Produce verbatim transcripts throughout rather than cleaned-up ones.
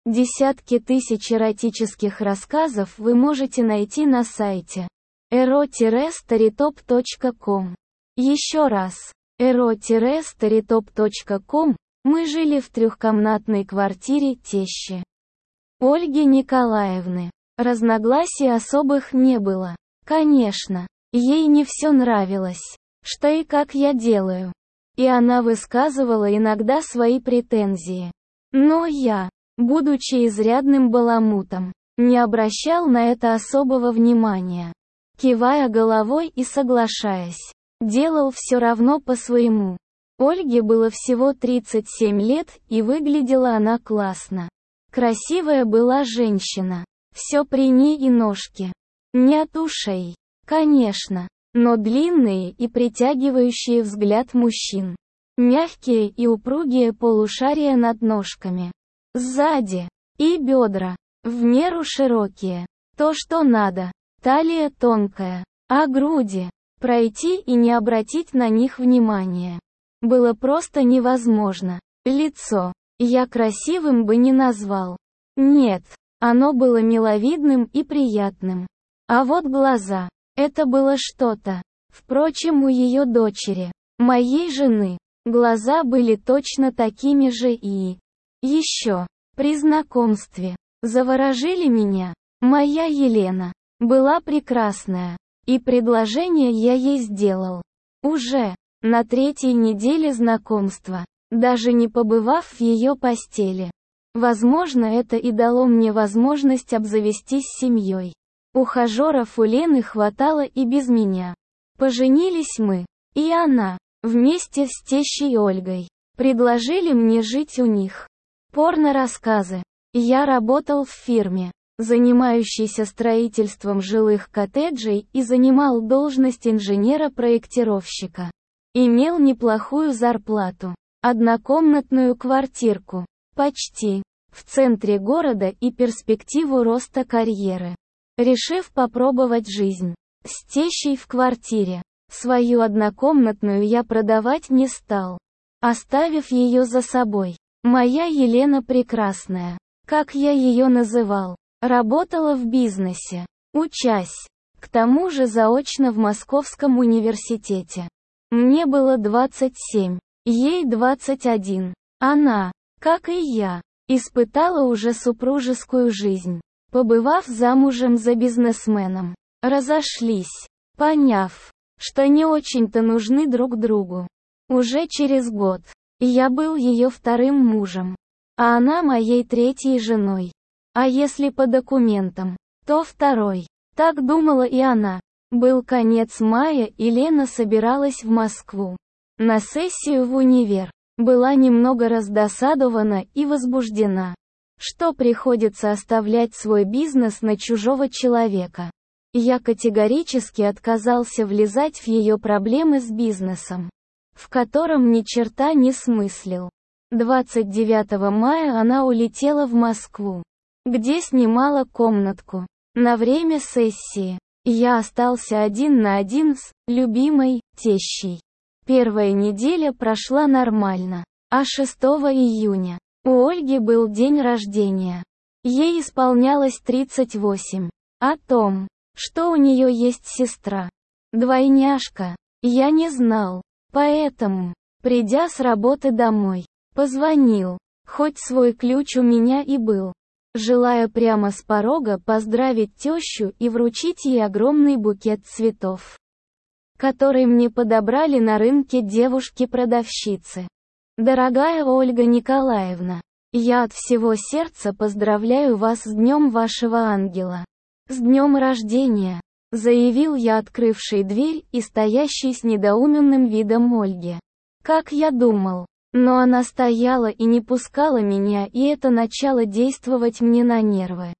Десятки тысяч эротических рассказов вы можете найти на сайте эро старитоп точка ком. Еще раз, эро старитоп точка ком. Мы жили в трехкомнатной квартире тещи Ольги Николаевны. Разногласий особых не было. Конечно, ей не все нравилось, что и как я делаю. И она высказывала иногда свои претензии. Но я, будучи изрядным баламутом, не обращал на это особого внимания. Кивая головой и соглашаясь, делал все равно по-своему. Ольге было всего тридцать семь лет, и выглядела она классно. Красивая была женщина. Все при ней и ножки. Не от ушей, конечно, но длинные и притягивающие взгляд мужчин. Мягкие и упругие полушария над ножками. Сзади. И бедра. В меру широкие. То, что надо. Талия тонкая. А груди. Пройти и не обратить на них внимания было просто невозможно. Лицо. Я красивым бы не назвал. Нет, оно было миловидным и приятным. А вот глаза. Это было что-то. Впрочем, у ее дочери, моей жены, глаза были точно такими же и... Еще, при знакомстве, заворожили меня. Моя Елена была прекрасная. И предложение я ей сделал. Уже на третьей неделе знакомства, даже не побывав в ее постели. Возможно, это и дало мне возможность обзавестись семьей. Ухажеров у Лены хватало и без меня. Поженились мы, и она, вместе с тещей Ольгой, предложили мне жить у них. Порно-рассказы. Я работал в фирме, занимающейся строительством жилых коттеджей, и занимал должность инженера-проектировщика. Имел неплохую зарплату. Однокомнатную квартирку. Почти. В центре города и перспективу роста карьеры. Решив попробовать жизнь с тещей в квартире, свою однокомнатную я продавать не стал, оставив ее за собой. Моя Елена прекрасная, как я ее называл, работала в бизнесе, учась, к тому же заочно в Московском университете. Мне было двадцать семь, ей двадцать один. Она, как и я, испытала уже супружескую жизнь, побывав замужем за бизнесменом. Разошлись, поняв, что не очень-то нужны друг другу. Уже через год я был ее вторым мужем, а она моей третьей женой. А если по документам, то второй. Так думала и она. Был конец мая, и Лена собиралась в Москву на сессию в универ. Была немного раздосадована и возбуждена, что приходится оставлять свой бизнес на чужого человека. Я категорически отказался влезать в ее проблемы с бизнесом, в котором ни черта не смыслил. двадцать девятого мая она улетела в Москву, где снимала комнатку на время сессии. Я остался один на один с любимой тещей. Первая неделя прошла нормально, а шестого июня у Ольги был день рождения. Ей исполнялось тридцать восемь. О том, что у нее есть сестра, двойняшка, я не знал. Поэтому, придя с работы домой, позвонил, хоть свой ключ у меня и был, желая прямо с порога поздравить тещу и вручить ей огромный букет цветов, который мне подобрали на рынке девушки-продавщицы. Дорогая Ольга Николаевна, я от всего сердца поздравляю вас с днем вашего ангела. С днем рождения, заявил я открывшей дверь и стоящей с недоуменным видом Ольге. Как я думал. Но она стояла и не пускала меня, и это начало действовать мне на нервы.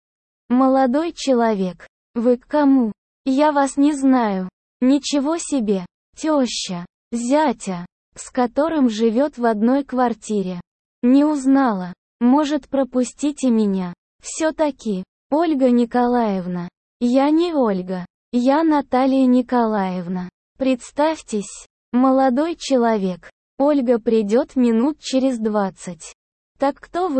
«Молодой человек, вы к кому? Я вас не знаю. Ничего себе, теща, зятя, с которым живет в одной квартире. Не узнала. Может, пропустите меня? Все-таки, Ольга Николаевна. Я не Ольга. Я Наталья Николаевна. Представьтесь, молодой человек. Ольга придет минут через двадцать. Так кто вы?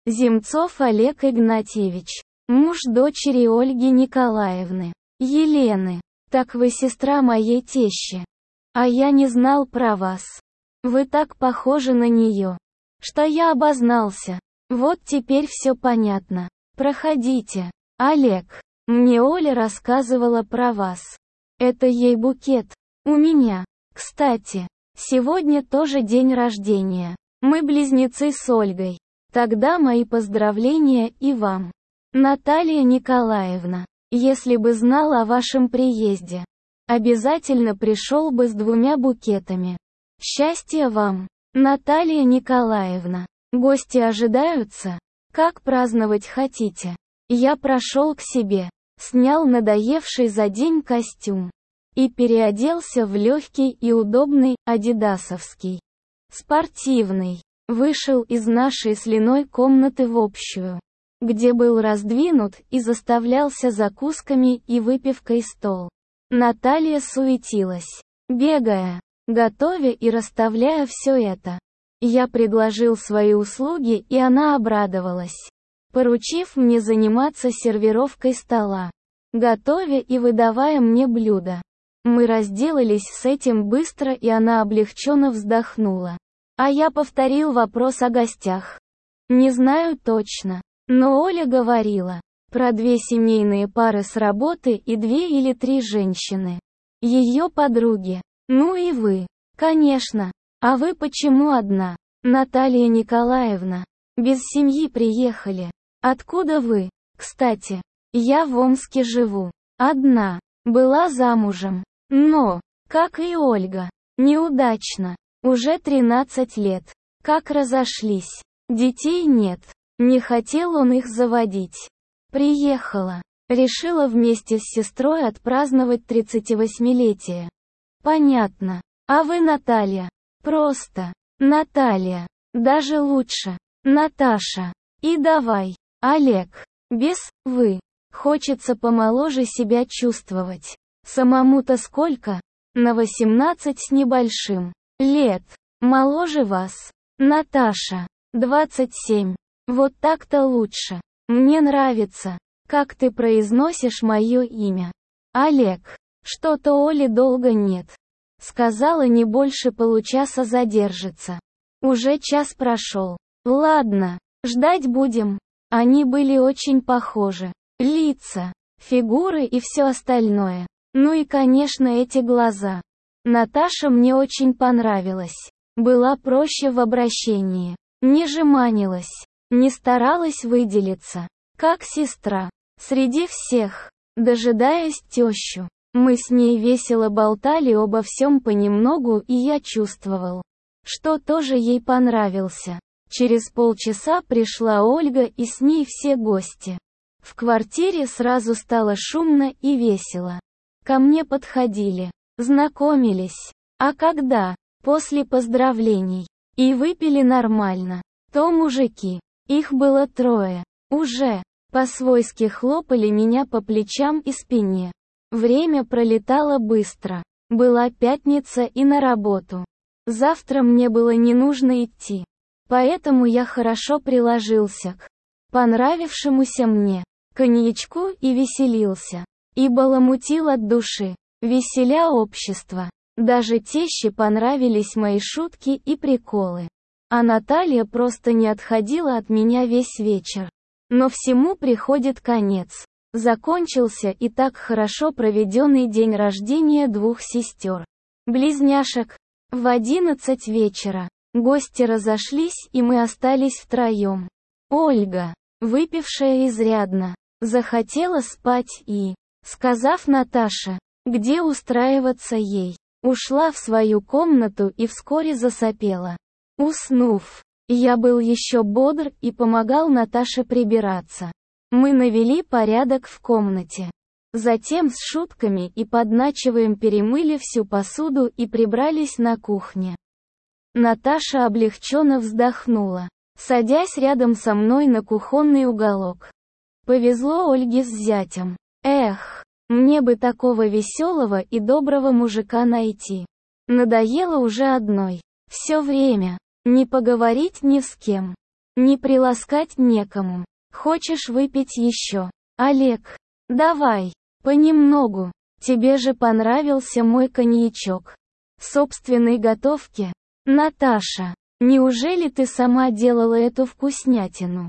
Земцов Олег Игнатьевич. Муж дочери Ольги Николаевны. Елены. Так вы сестра моей тещи. А я не знал про вас. Вы так похожи на нее, что я обознался. Вот теперь все понятно. Проходите. Олег. Мне Оля рассказывала про вас. Это ей букет. У меня. Кстати, сегодня тоже день рождения. Мы близнецы с Ольгой. Тогда мои поздравления и вам. Наталья Николаевна. Если бы знал о вашем приезде, обязательно пришел бы с двумя букетами. Счастья вам, Наталья Николаевна. Гости ожидаются? Как праздновать хотите? Я прошел к себе, снял надоевший за день костюм и переоделся в легкий и удобный, адидасовский, спортивный. Вышел из нашей с Леной комнаты в общую, где был раздвинут и заставлялся закусками и выпивкой стол. Наталья суетилась, бегая, готовя и расставляя все это. Я предложил свои услуги, и она обрадовалась, поручив мне заниматься сервировкой стола, готовя и выдавая мне блюда. Мы разделались с этим быстро, и она облегченно вздохнула. А я повторил вопрос о гостях. Не знаю точно, но Оля говорила про две семейные пары с работы и две или три женщины. Ее подруги. Ну и вы. Конечно. А вы почему одна? Наталья Николаевна. Без семьи приехали. Откуда вы? Кстати, я в Омске живу. Одна. Была замужем. Но, как и Ольга, неудачно. Уже тринадцать лет. Как разошлись. Детей нет. Не хотел он их заводить. Приехала. Решила вместе с сестрой отпраздновать тридцативосьмилетие. Понятно. А вы Наталья? Просто. Наталья. Даже лучше. Наташа. И давай. Олег. Без «вы». Хочется помоложе себя чувствовать. Самому-то сколько? На восемнадцать с небольшим. Лет. Моложе вас. Наташа. двадцать семь. Вот так-то лучше. Мне нравится, как ты произносишь мое имя. Олег. Что-то Оли долго нет. Сказала, не больше получаса задержится. Уже час прошел. Ладно, ждать будем. Они были очень похожи. Лица, фигуры и все остальное. Ну и, конечно, эти глаза. Наташа мне очень понравилась. Была проще в обращении. Не жеманилась. Не старалась выделиться. Как сестра. Среди всех. Дожидаясь тещу. Мы с ней весело болтали обо всем понемногу, и я чувствовал, что тоже ей понравился. Через полчаса пришла Ольга, и с ней все гости. В квартире сразу стало шумно и весело. Ко мне подходили, знакомились. А когда? После поздравлений. И выпили нормально. То мужики. Их было трое. Уже. По-свойски хлопали меня по плечам и спине. Время пролетало быстро. Была пятница и на работу. Завтра мне было не нужно идти. Поэтому я хорошо приложился к понравившемуся мне коньячку и веселился. И баламутил от души, веселя общество. Даже теще понравились мои шутки и приколы. А Наталья просто не отходила от меня весь вечер. Но всему приходит конец. Закончился и так хорошо проведенный день рождения двух сестер. Близняшек. В одиннадцать вечера. Гости разошлись, и мы остались втроем. Ольга, выпившая изрядно, захотела спать и, сказав Наташе, где устраиваться ей, ушла в свою комнату и вскоре засопела. Уснув, я был еще бодр и помогал Наташе прибираться. Мы навели порядок в комнате. Затем с шутками и подначиваем перемыли всю посуду и прибрались на кухне. Наташа облегченно вздохнула, садясь рядом со мной на кухонный уголок. Повезло Ольге с зятем. Эх, мне бы такого веселого и доброго мужика найти. Надоело уже одной. Все время. Не поговорить ни с кем. Не приласкать некому. Хочешь выпить еще? Олег. Давай. Понемногу. Тебе же понравился мой коньячок. Собственной готовки? Наташа. Неужели ты сама делала эту вкуснятину?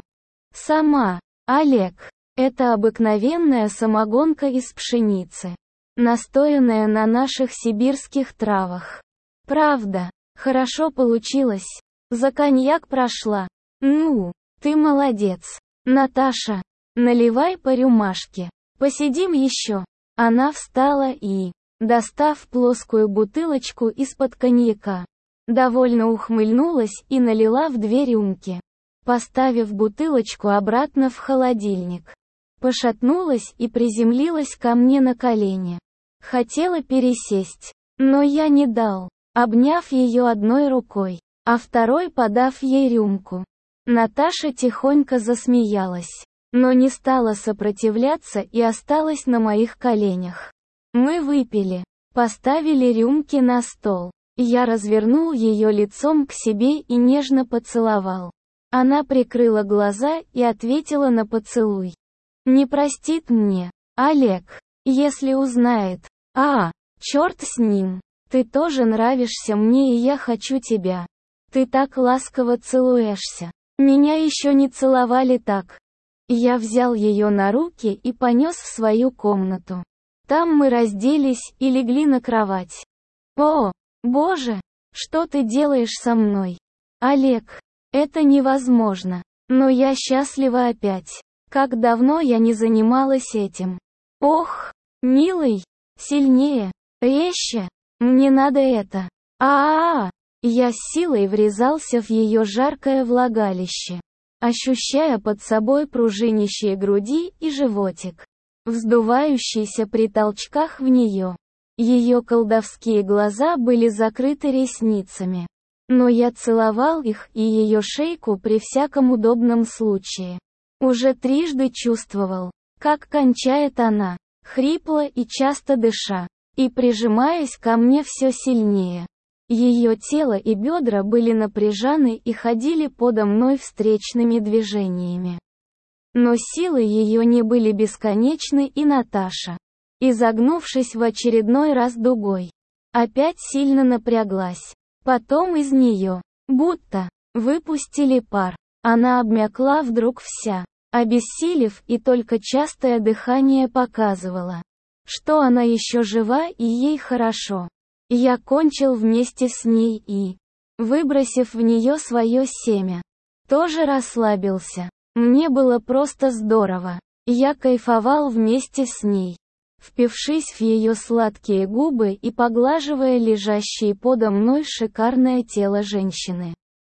Сама. Олег. Это обыкновенная самогонка из пшеницы, настоянная на наших сибирских травах. Правда. Хорошо получилось. За коньяк прошла. Ну, ты молодец. Наташа. Наливай по рюмашке. Посидим еще. Она встала и, достав плоскую бутылочку из-под коньяка, довольно ухмыльнулась и налила в две рюмки, поставив бутылочку обратно в холодильник. Пошатнулась и приземлилась ко мне на колени. Хотела пересесть, но я не дал, обняв ее одной рукой, а второй подав ей рюмку. Наташа тихонько засмеялась, но не стала сопротивляться и осталась на моих коленях. Мы выпили, поставили рюмки на стол. Я развернул ее лицом к себе и нежно поцеловал. Она прикрыла глаза и ответила на поцелуй. Не простит мне, Олег, если узнает. А, черт с ним. Ты тоже нравишься мне и я хочу тебя. Ты так ласково целуешься. Меня еще не целовали так. Я взял ее на руки и понес в свою комнату. Там мы разделись и легли на кровать. О, Боже, что ты делаешь со мной? Олег, это невозможно. Но я счастлива опять. Как давно я не занималась этим. Ох, милый, сильнее, резче, мне надо это. А-а-а! Я с силой врезался в ее жаркое влагалище, ощущая под собой пружинищие груди и животик, вздувающийся при толчках в нее. Ее колдовские глаза были закрыты ресницами, но я целовал их и ее шейку при всяком удобном случае. Уже трижды чувствовал, как кончает она, хрипло и часто дыша, и прижимаясь ко мне все сильнее. Ее тело и бедра были напряжены и ходили подо мной встречными движениями. Но силы ее не были бесконечны, и Наташа, изогнувшись в очередной раз дугой, опять сильно напряглась. Потом из нее, будто, выпустили пар. Она обмякла вдруг вся, обессилев, и только частое дыхание показывало, что она еще жива и ей хорошо. Я кончил вместе с ней и, выбросив в нее свое семя, тоже расслабился. Мне было просто здорово. Я кайфовал вместе с ней, впившись в ее сладкие губы и поглаживая лежащее подо мной шикарное тело женщины.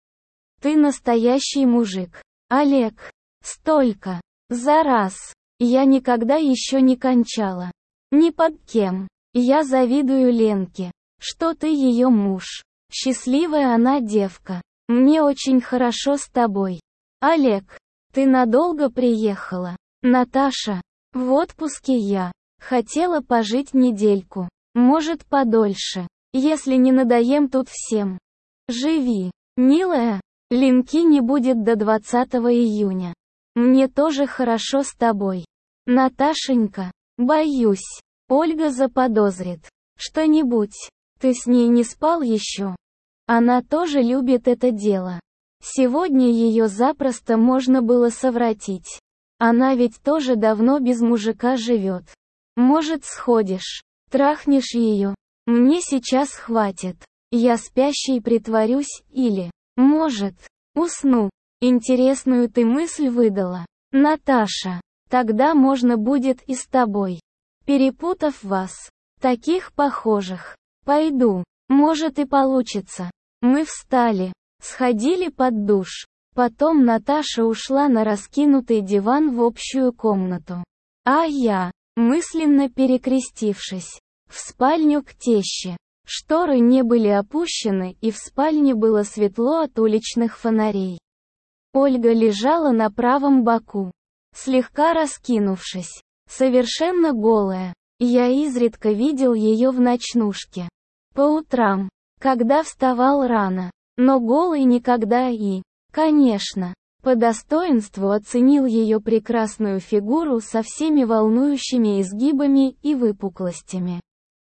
Ты настоящий мужик, Олег. Столько. За раз. Я никогда еще не кончала. Ни под кем. Я завидую Ленке, что ты ее муж. Счастливая она девка. Мне очень хорошо с тобой. Олег, ты надолго приехала? Наташа, в отпуске я. Хотела пожить недельку. Может, подольше. Если не надоем тут всем. Живи, милая. Ленки не будет до двадцатого июня. Мне тоже хорошо с тобой. Наташенька, боюсь, Ольга заподозрит что-нибудь. Ты с ней не спал еще? Она тоже любит это дело. Сегодня ее запросто можно было совратить. Она ведь тоже давно без мужика живет. Может, сходишь, трахнешь ее? Мне сейчас хватит. Я спящей притворюсь или, может, усну. Интересную ты мысль выдала, Наташа. Тогда можно будет и с тобой. Перепутав вас, таких похожих. Пойду, может и получится. Мы встали, сходили под душ. Потом Наташа ушла на раскинутый диван в общую комнату. А я, мысленно перекрестившись, в спальню к теще. Шторы не были опущены, и в спальне было светло от уличных фонарей. Ольга лежала на правом боку, слегка раскинувшись, совершенно голая. Я изредка видел ее в ночнушке. По утрам, когда вставал рано, но голой никогда и, конечно, По достоинству оценил ее прекрасную фигуру со всеми волнующими изгибами и выпуклостями.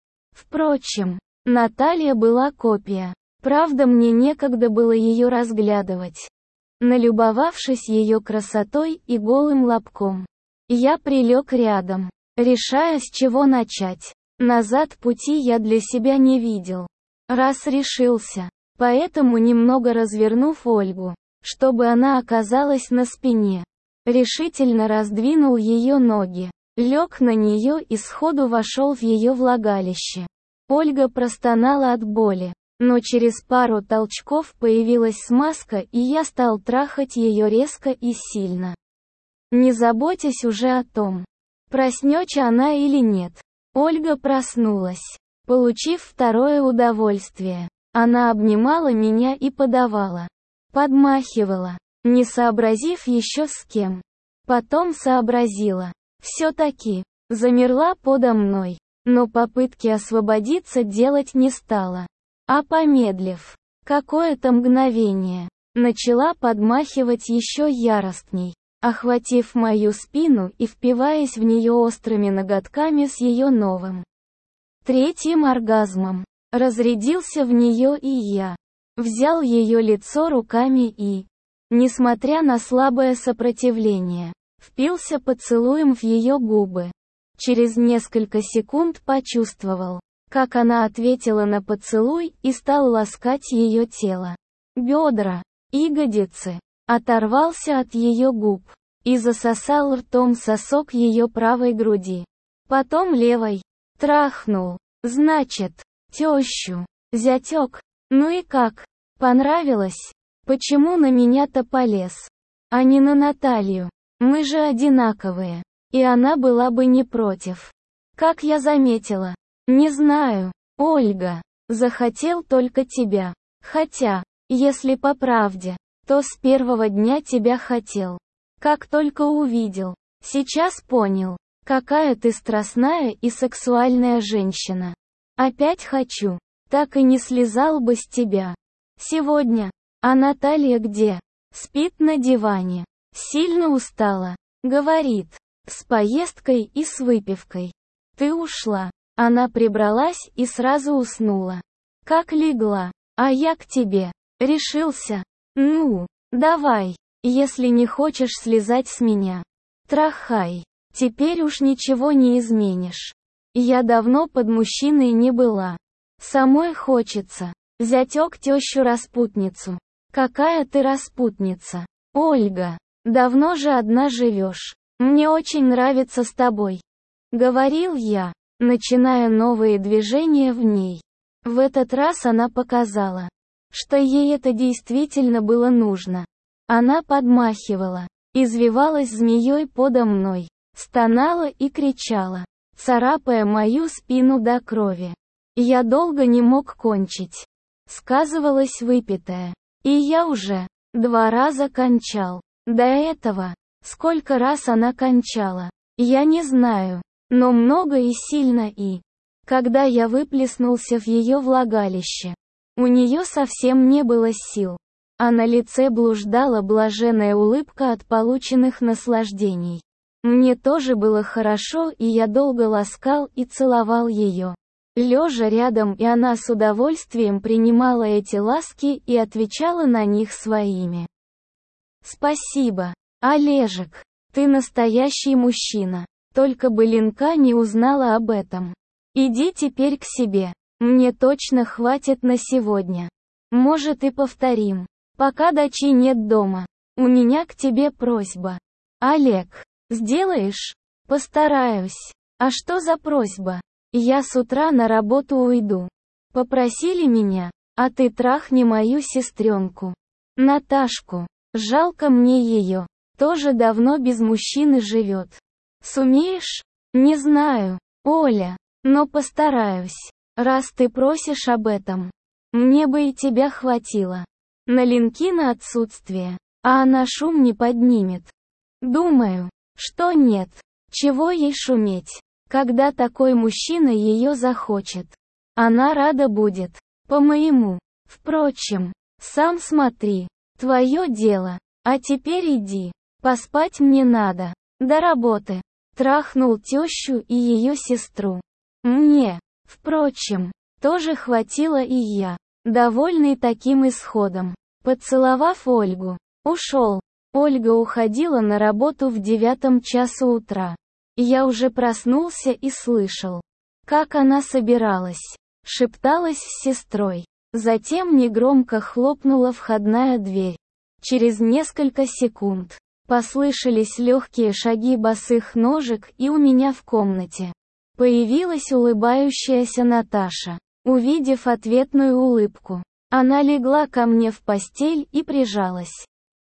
Впрочем, Наталья была копия. Правда, мне некогда было ее разглядывать. Налюбовавшись ее красотой и голым лобком, я прилег рядом, решая, с чего начать. Назад пути я для себя не видел. Раз решился, поэтому немного развернув Ольгу, чтобы она оказалась на спине, решительно раздвинул ее ноги, лег на нее и сходу вошел в ее влагалище. Ольга простонала от боли, но через пару толчков появилась смазка, и я стал трахать ее резко и сильно. Не заботясь уже о том, проснется она или нет. Ольга проснулась, получив второе удовольствие. Она обнимала меня и подавала. Подмахивала, не сообразив еще с кем. Потом сообразила. Все-таки. Замерла подо мной. Но попытки освободиться делать не стала. А помедлив какое-то мгновение, начала подмахивать еще яростней, охватив мою спину и впиваясь в нее острыми ноготками с ее новым третьим оргазмом. Разрядился в нее и я. Взял ее лицо руками и, несмотря на слабое сопротивление, впился поцелуем в ее губы. Через несколько секунд почувствовал, как она ответила на поцелуй, и стал ласкать ее тело. Бедра, ягодицы. Оторвался от ее губ и засосал ртом сосок ее правой груди. Потом левой. Трахнул. Значит, тещу. Зятек. Ну и как? Понравилось? Почему на меня-то полез? А не на Наталью? Мы же одинаковые. И она была бы не против. Как я заметила. Не знаю, Ольга. Захотел только тебя. Хотя, если по правде, то с первого дня тебя хотел. Как только увидел. Сейчас понял, какая ты страстная и сексуальная женщина. Опять хочу. Так и не слезал бы с тебя. Сегодня. А Наталья где? Спит на диване. Сильно устала. Говорит. С поездкой и с выпивкой. Ты ушла. Она прибралась и сразу уснула. Как легла. А я к тебе. Решился. Ну, давай. Если не хочешь слезать с меня. Трахай. Теперь уж ничего не изменишь. Я давно под мужчиной не была. Самой хочется. Зятек тещу-распутницу. Какая ты распутница? Ольга. Давно же одна живешь. Мне очень нравится с тобой. Говорил я, начиная новые движения в ней. В этот раз она показала, что ей это действительно было нужно. Она подмахивала, извивалась змеей подо мной, стонала и кричала, царапая мою спину до крови. Я долго не мог кончить. Сказывалось выпитое. И я уже два раза кончал. До этого, сколько раз она кончала, я не знаю, но много и сильно, и когда я выплеснулся в ее влагалище, у нее совсем не было сил, а на лице блуждала блаженная улыбка от полученных наслаждений. Мне тоже было хорошо, и я долго ласкал и целовал ее. Лежа рядом, и она с удовольствием принимала эти ласки и отвечала на них своими. Спасибо, Олежек. Ты настоящий мужчина. Только бы Ленка не узнала об этом. Иди теперь к себе. Мне точно хватит на сегодня. Может, и повторим. Пока дочи нет дома. У меня к тебе просьба. Олег, сделаешь? Постараюсь. А что за просьба? Я с утра на работу уйду. Попросили меня, а ты трахни мою сестренку. Наташку. Жалко мне ее. Тоже давно без мужчины живет. Сумеешь? Не знаю, Оля, но постараюсь. Раз ты просишь об этом. Мне бы и тебя хватило. На Ленкино отсутствие, а она шум не поднимет. Думаю, что нет. Чего ей шуметь? Когда такой мужчина ее захочет, она рада будет, по-моему. Впрочем, сам смотри, твое дело. А теперь иди. Поспать мне надо. До работы. Трахнул тещу и ее сестру. Мне, впрочем, тоже хватило и я, довольный таким исходом, поцеловав Ольгу, ушел. Ольга уходила на работу в девятом часу утра. Я уже проснулся и слышал, как она собиралась, шепталась с сестрой. Затем негромко хлопнула входная дверь. Через несколько секунд послышались легкие шаги босых ножек, и у меня в комнате появилась улыбающаяся Наташа. Увидев ответную улыбку, она легла ко мне в постель и прижалась.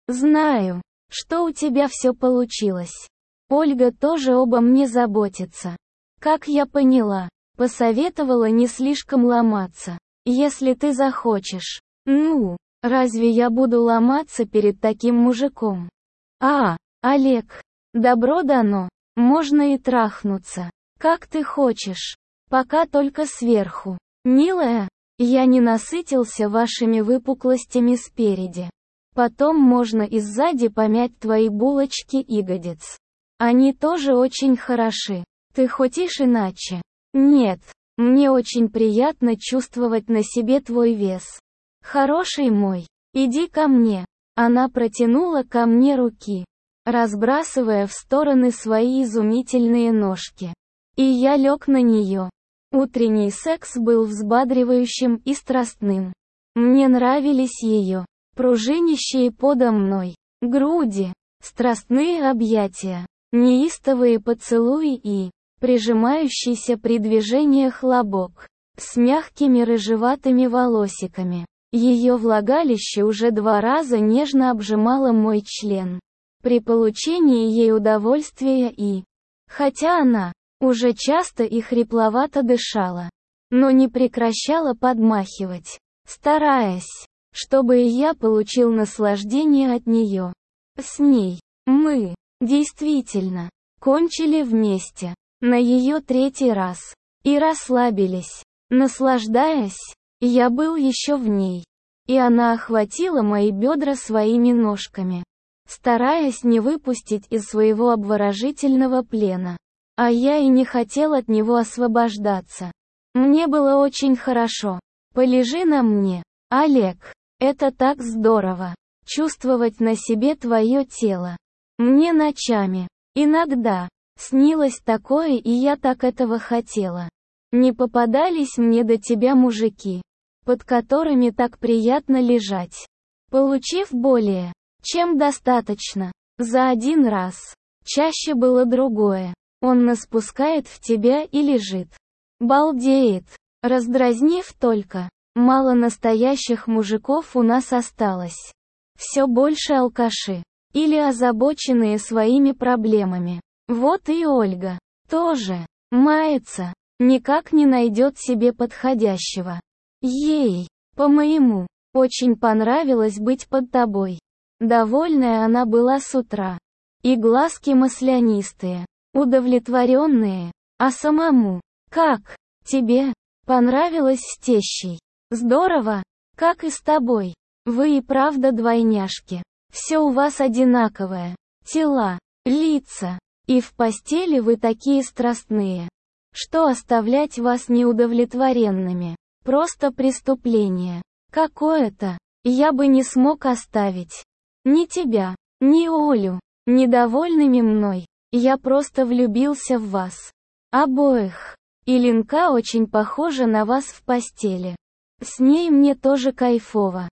«Знаю, что у тебя все получилось. Ольга тоже обо мне заботится. Как я поняла, посоветовала не слишком ломаться, если ты захочешь. Ну, разве я буду ломаться перед таким мужиком? А, Олег, добро дано, можно и трахнуться, как ты хочешь, пока только сверху. Милая, я не насытился вашими выпуклостями спереди. Потом можно и сзади помять твои булочки ягодиц. Они тоже очень хороши. Ты хочешь иначе? Нет, мне очень приятно чувствовать на себе твой вес. Хороший мой, иди ко мне. Она протянула ко мне руки, разбрасывая в стороны свои изумительные ножки. И я лег на нее. Утренний секс был взбадривающим и страстным. Мне нравились ее пружинищие подо мной груди, страстные объятия, неистовые поцелуи и прижимающийся при движениях лобок с мягкими рыжеватыми волосиками. Ее влагалище уже два раза нежно обжимало мой член при получении ей удовольствия, и, хотя она уже часто и хрипловато дышала, но не прекращала подмахивать, стараясь, чтобы и я получил наслаждение от нее. С ней мы, действительно, кончили вместе, на ее третий раз, и расслабились, наслаждаясь. Я был еще в ней, и она охватила мои бедра своими ножками, стараясь не выпустить из своего обворожительного плена. А я и не хотел от него освобождаться. Мне было очень хорошо. Полежи на мне, Олег. Это так здорово. Чувствовать на себе твое тело. Мне ночами, иногда, снилось такое, и я так этого хотела. Не попадались мне до тебя мужики, под которыми так приятно лежать, получив более чем достаточно за один раз. Чаще было другое. Он наспускает в тебя и лежит. Балдеет. Раздразнив только. Мало настоящих мужиков у нас осталось. Все больше алкаши. Или озабоченные своими проблемами. Вот и Ольга. Тоже. Мается. Никак не найдет себе подходящего. Ей, по-моему, очень понравилось быть под тобой. Довольная она была с утра. И глазки маслянистые. Удовлетворенные. А самому, как? Тебе понравилось с тещей? Здорово, как и с тобой. Вы и правда двойняшки. Все у вас одинаковое. Тела, лица. И в постели вы такие страстные, что оставлять вас неудовлетворенными просто преступление какое-то. Я бы не смог оставить ни тебя, ни Олю недовольными мной. Я просто влюбился в вас обоих. И Ленка очень похожа на вас в постели. С ней мне тоже кайфово.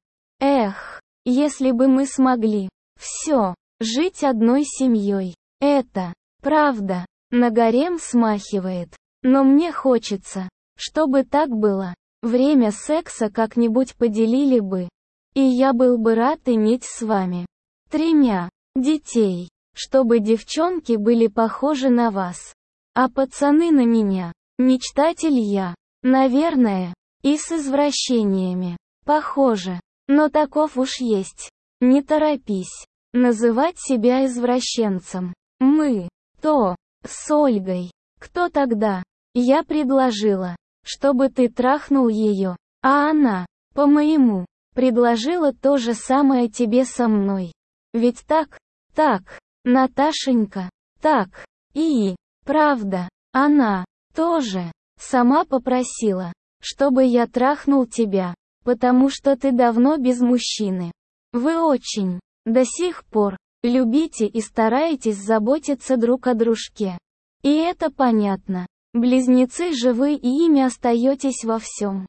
Эх, если бы мы смогли все жить одной семьей. Это, правда, на гарем смахивает. Но мне хочется, чтобы так было. Время секса как-нибудь поделили бы. И я был бы рад иметь с вами тремя детей, чтобы девчонки были похожи на вас, а пацаны на меня. Мечтатель я, наверное, и с извращениями. Похоже, но таков уж есть. Не торопись называть себя извращенцем. Мы, то, с Ольгой. Кто тогда? Я предложила, чтобы ты трахнул ее, а она, по-моему, предложила то же самое тебе со мной. Ведь так? Так, Наташенька, так. И, правда, она тоже сама попросила, чтобы я трахнул тебя, потому что ты давно без мужчины. Вы очень, до сих пор, любите и стараетесь заботиться друг о дружке. И это понятно. Близнецы же вы и ими остаетесь во всем.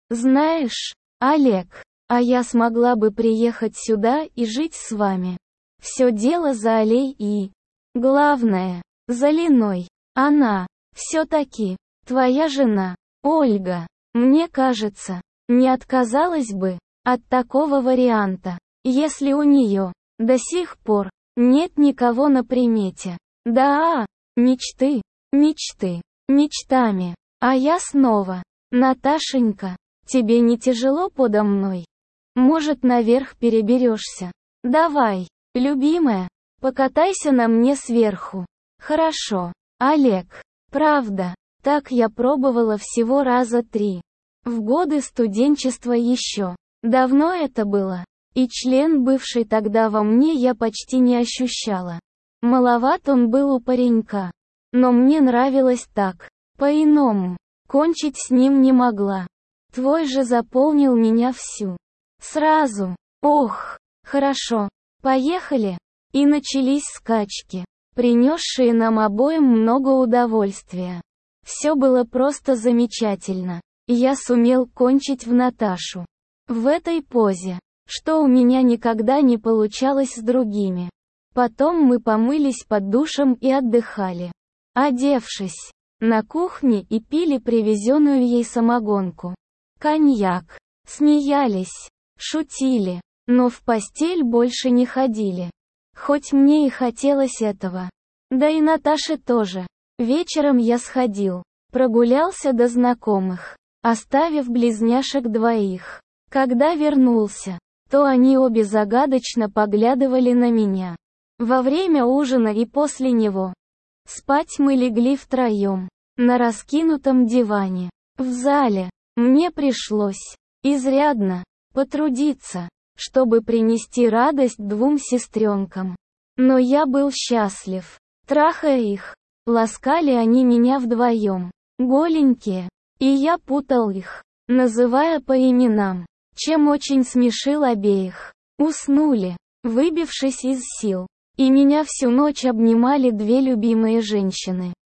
Знаешь, Олег, а я смогла бы приехать сюда и жить с вами. Все дело за Алей и... Главное, за Леной. Она, все-таки, твоя жена, Ольга. Мне кажется, не отказалась бы от такого варианта, если у нее до сих пор нет никого на примете. Да, мечты, мечты, мечтами. А я снова, Наташенька, тебе не тяжело подо мной? Может, наверх переберешься? Давай, любимая, покатайся на мне сверху. Хорошо, Олег. Правда, так я пробовала всего раза три. В годы студенчества еще. Давно это было. И член бывший тогда во мне я почти не ощущала. Маловат он был у паренька. Но мне нравилось так. По-иному. Кончить с ним не могла. Твой же заполнил меня всю. Сразу. Ох, хорошо. Поехали. И начались скачки, принесшие нам обоим много удовольствия. Все было просто замечательно. Я сумел кончить в Наташу. В этой позе, что у меня никогда не получалось с другими. Потом мы помылись под душем и отдыхали. Одевшись, на кухне и пили привезенную ей самогонку. Коньяк. Смеялись, шутили, но в постель больше не ходили. Хоть мне и хотелось этого. Да и Наташе тоже. Вечером я сходил, прогулялся до знакомых, оставив близняшек двоих. Когда вернулся, то они обе загадочно поглядывали на меня. Во время ужина и после него. Спать мы легли втроем, на раскинутом диване. В зале. Мне пришлось изрядно потрудиться, чтобы принести радость двум сестренкам. Но я был счастлив. Трахая их, ласкали они меня вдвоем, голенькие, и я путал их, называя по именам, чем очень смешил обеих. Уснули, выбившись из сил, и меня всю ночь обнимали две любимые женщины.